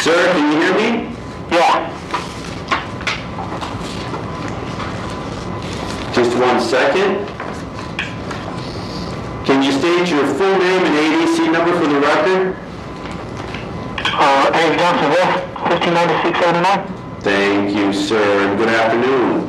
Sir, can you hear me? Yeah. Just 1 second. Can you state your full name and ADC number for the record? Eric Johnson West, 159679. Thank you, sir, and good afternoon.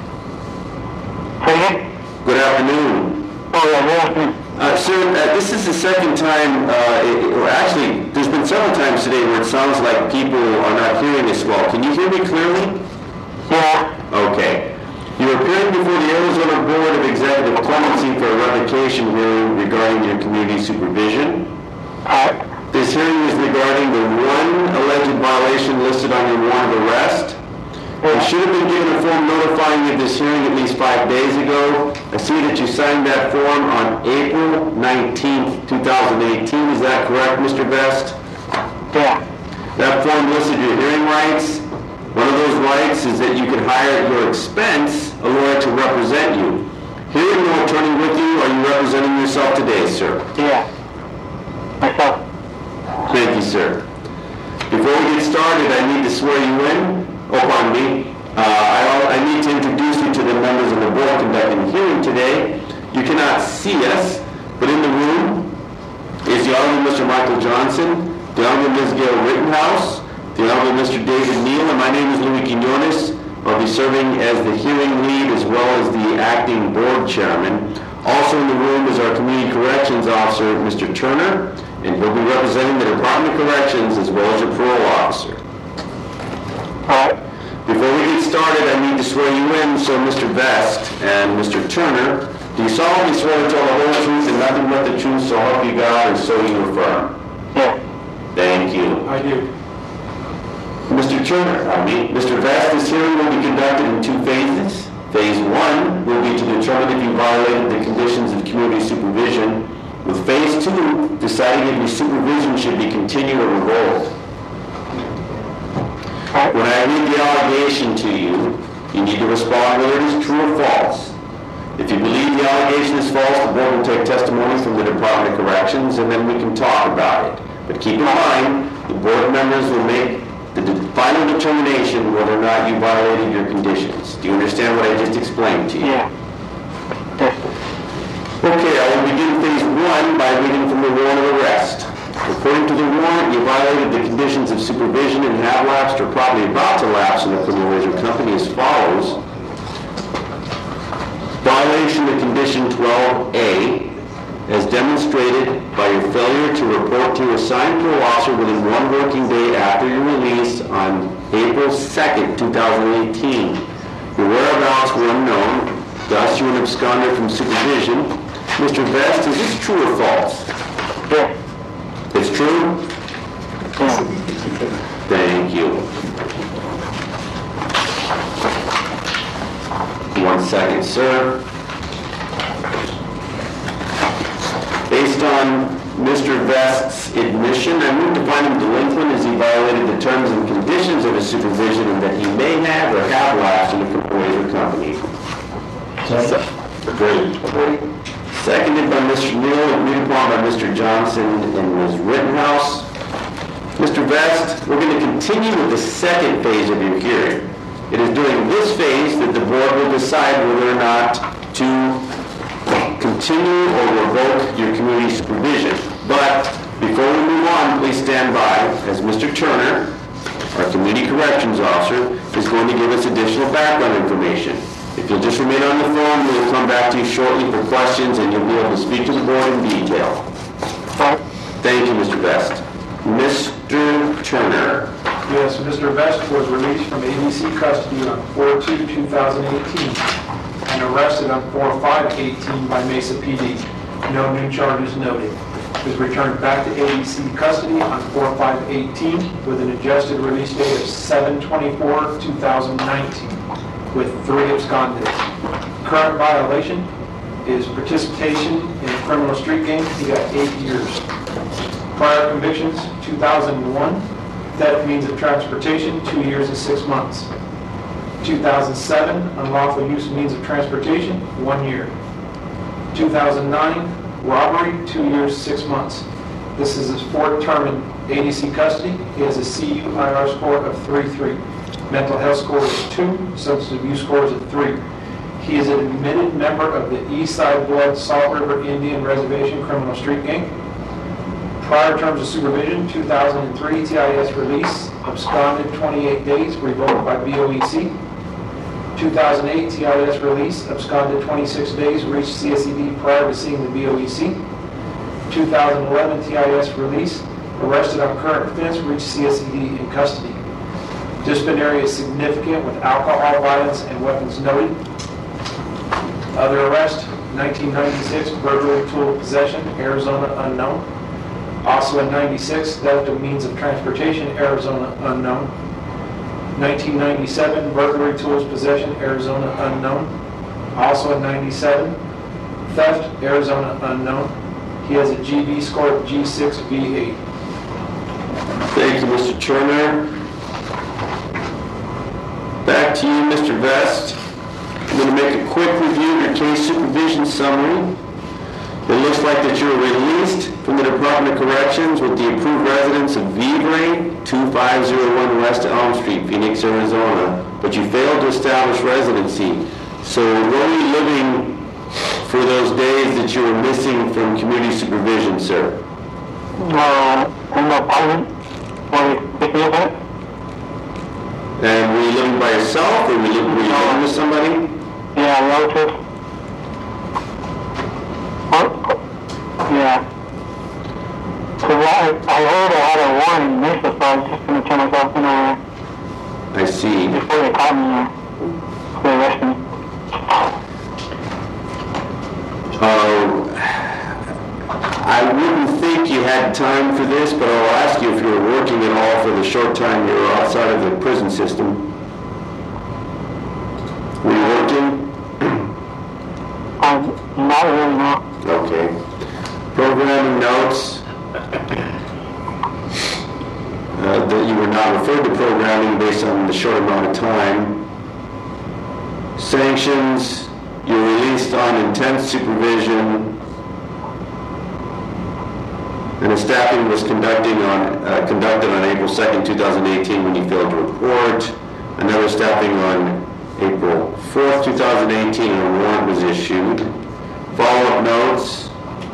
Say again? Good afternoon. Oh, yeah, good afternoon. Sir, this is the second time, or actually, there's been several times today where it sounds like people are not hearing us well. Can you hear me clearly? Yeah. Okay. You're appearing before the Arizona Board of Executive Clemency for a revocation hearing regarding your community supervision. This hearing is regarding the one alleged violation listed on your warrant of arrest. You should have been given a form notifying you of this hearing at least 5 days ago. I see that you signed that form on April 19th, 2018. Is that correct, Mr. Vest? Yeah. That form listed your hearing rights. One of those rights is that you can hire at your expense a lawyer to represent you. Here is no attorney with you. Are you representing yourself today, sir? Yeah. Myself. Thank you, sir. Before we get started, I need to swear you in. Oh, pardon me. I need to introduce you to the members of the board conducting the hearing today. You cannot see us, but in the room is the Honorable Mr. Michael Johnson, the Honorable Ms. Gail Rittenhouse, the Honorable Mr. David Neal, and my name is Louis Quinones. I'll be serving as the hearing lead as well as the acting board chairman. Also in the room is our Community Corrections Officer, Mr. Turner, and he'll be representing the Department of Corrections as well as your parole officer. All right. Before we get started, I need to swear you in, so Mr. Vest and Mr. Turner, do you solemnly swear to tell the whole truth and nothing but the truth, so help you God, and so you affirm? Yeah. Thank you. I do. Mr. Mr. Vest, this hearing will be conducted in 2 phases. Phase 1 will be to determine if you violated the conditions of community supervision, with Phase 2 deciding if your supervision should be continued or revoked. When I read the allegation to you, you need to respond whether it is true or false. If you believe the allegation is false, the board will take testimony from the Department of Corrections, and then we can talk about it. But keep in mind, the board members will make the final determination whether or not you violated your conditions. Do you understand what I just explained to you? Yeah. Okay, I will begin Phase 1 by reading from the warrant of arrest. According to the warrant, you violated the conditions of supervision and have lapsed or probably about to lapse in the criminal razor company as follows. Violation of Condition 12A, as demonstrated by your failure to report to your assigned parole officer within 1 working day after your release on April 2nd, 2018. Your whereabouts were unknown, thus you were an absconder from supervision. Mr. Vest, is this true or false? Yeah. It's true? Yeah. Thank you. 1 second, sir. Based on Mr. Vest's admission, I move to find him delinquent as he violated the terms and conditions of his supervision and that he may have or have lapsed in the criminal razor company. Agreed. Seconded by Mr. Neal, agreed upon by Mr. Johnson and Ms. Rittenhouse. Mr. Vest, we're going to continue with the second phase of your hearing. It is during this phase that the board will decide whether or not to continue or revoke your community supervision. But before we move on, please stand by as Mr. Turner, our Community Corrections Officer, is going to give us additional background information. If you'll just remain on the phone, we'll come back to you shortly for questions and you'll be able to speak to the board in detail. Thank you, Mr. Vest. Mr. Turner. Yes, Mr. Vest was released from ABC custody on 4/2/2018 and arrested on 4/5/18 by Mesa PD. No new charges noted. He was returned back to ABC custody on 4/5/18 with an adjusted release date of 7/24/2019 with 3 abscondents. Current violation is participation in a criminal street gang. He got 8 years. Prior convictions, 2001, theft means of transportation, 2 years and 6 months. 2007, unlawful use means of transportation, 1 year. 2009, robbery, 2 years, 6 months. This is his fourth term in ADC custody. He has a CUIR score of 3.3. Mental health score is 2. Substance abuse score is at 3. He is an admitted member of the Eastside Blood Salt River Indian Reservation Criminal Street Gang. Prior terms of supervision, 2003 TIS release, absconded 28 days, revoked by BOEC. 2008 TIS release, absconded 26 days, reached CSED prior to seeing the BOEC. 2011 TIS release, arrested on current offense, reached CSED in custody. Disciplinary is significant with alcohol, violence, and weapons noted. Other arrest, 1996, burglary, tool possession, Arizona unknown. Also in 96, theft of means of transportation, Arizona unknown. 1997, burglary, tools possession, Arizona unknown. Also in 97, theft, Arizona unknown. He has a GB score of G6V8. Thank you, Mr. Turner. Back to you, Mr. Vest. I'm going to make a quick review of your case supervision summary. It looks like that you were released from the Department of Corrections with the approved residence of Vivre, 2501 West Elm Street, Phoenix, Arizona, but you failed to establish residency. So where were you living for those days that you were missing from community supervision, sir? In the apartment where we picked me up at. And were you living by yourself, or were you living with somebody? Yeah, relative. Yeah. So I heard I had a warning missed, so I was just going to turn myself in over I see. before they caught me here. Before they arrested me. I wouldn't think you had time for this, but I'll ask you if you were working at all for the short time you were outside of the prison system. Were you working? Not really, no. Okay. Programming notes that you were not referred to programming based on the short amount of time. Sanctions, you were released on intense supervision, and a staffing was conducted on April 2nd, 2018 when you failed to report. Another staffing on April 4th, 2018, and a warrant was issued. Follow-up notes.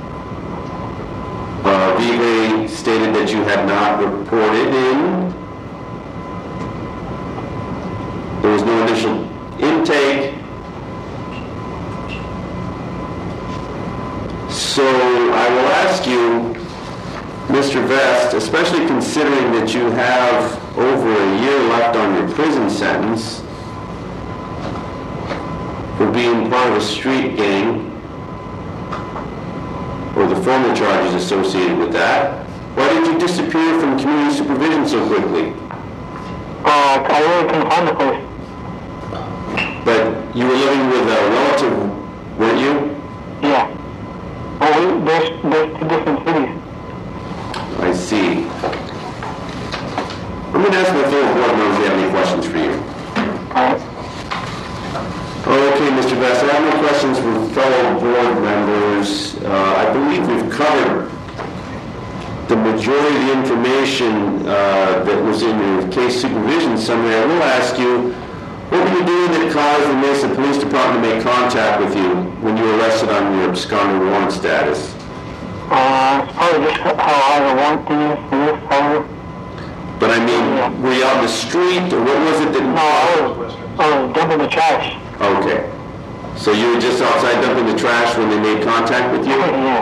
Vive stated that you had not reported in. There was no initial intake. So I will ask you, Mr. Vest, especially considering that you have over a year left on your prison sentence for being part of a street gang, or the formal charges associated with that, why did you disappear from community supervision so quickly? I really couldn't find the place. But you were living with a relative, weren't you? Yeah. Well, there's two different cities. I see. I'm going to ask my fellow board members if they have any questions for you. Alright. Okay, Mr. Vest, I have no questions from fellow board members. I believe we've covered the majority of the information that was in your case supervision summary. I will ask you, what were you doing that caused the Mesa Police Department to make contact with you when you were arrested on your absconding warrant status? It's probably just how high the warrant thing is for this, however. But I mean, were you out in the street, or what was it that... No, I was dumping the trash. Okay. So you were just outside dumping the trash when they made contact with you? Yeah.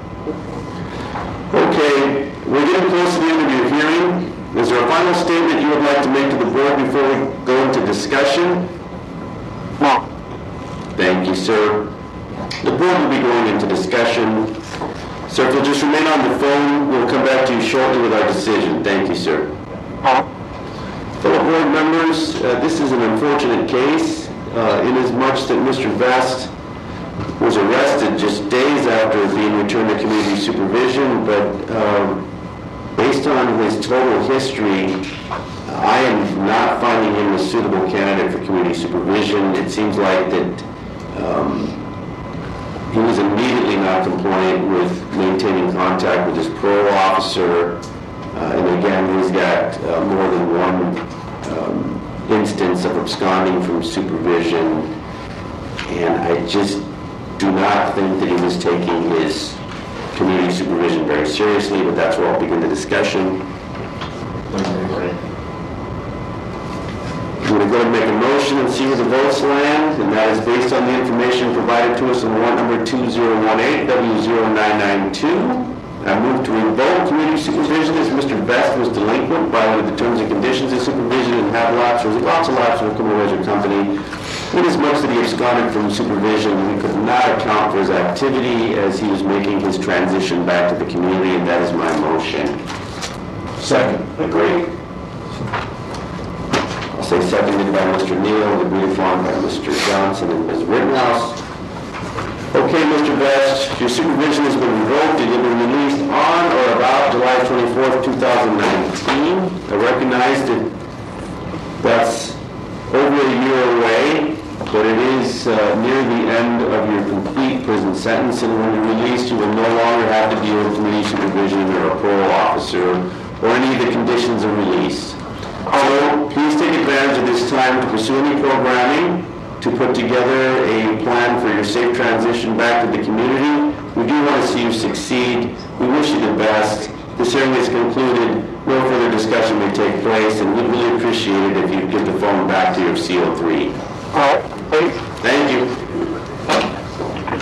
Okay, we're getting close to the end of your hearing. Is there a final statement you would like to make to the board before we go into discussion? No. Thank you, sir. The board will be going into discussion. Sir, if you'll just remain on the phone, we'll come back to you shortly with our decision. Thank you, sir. Fellow board members, this is an unfortunate case inasmuch that Mr. Vest was arrested just days after being returned to community supervision, but based on his total history, I am not finding him a suitable candidate for community supervision. It seems like that he was immediately not compliant with maintaining contact with his parole officer. And again, he's got more than one instance of absconding from supervision. And I just do not think that he was taking his community supervision very seriously, but that's where I'll begin the discussion. I'm going to go ahead and make a motion and see where the votes land, and that is based on the information provided to us in warrant number 2018, W0992. I move to revoke community supervision as Mr. Best was delinquent, violated the terms and conditions of supervision, and had lots of lapses with Criminal Register Company. Inasmuch that he absconded from supervision, we could not account for his activity as he was making his transition back to the community, and that is my motion. Second. Agreed. I'll say seconded by Mr. Neal, agreed upon by Mr. Johnson and Ms. Rittenhouse. Okay, Mr. Best, your supervision has been revoked and you've been released on or about July 24th, 2019. I recognize that that's over a year away, but it is near the end of your complete prison sentence, and when you're released, you will no longer have to deal with community supervision or a parole officer or any of the conditions of release. So please take advantage of this time to pursue any programming, to put together a plan for your safe transition back to the community. We do want to see you succeed. We wish you the best. This hearing is concluded. No further discussion may take place, and we'd really appreciate it if you'd give the phone back to your CO3. All right, please. Thank you.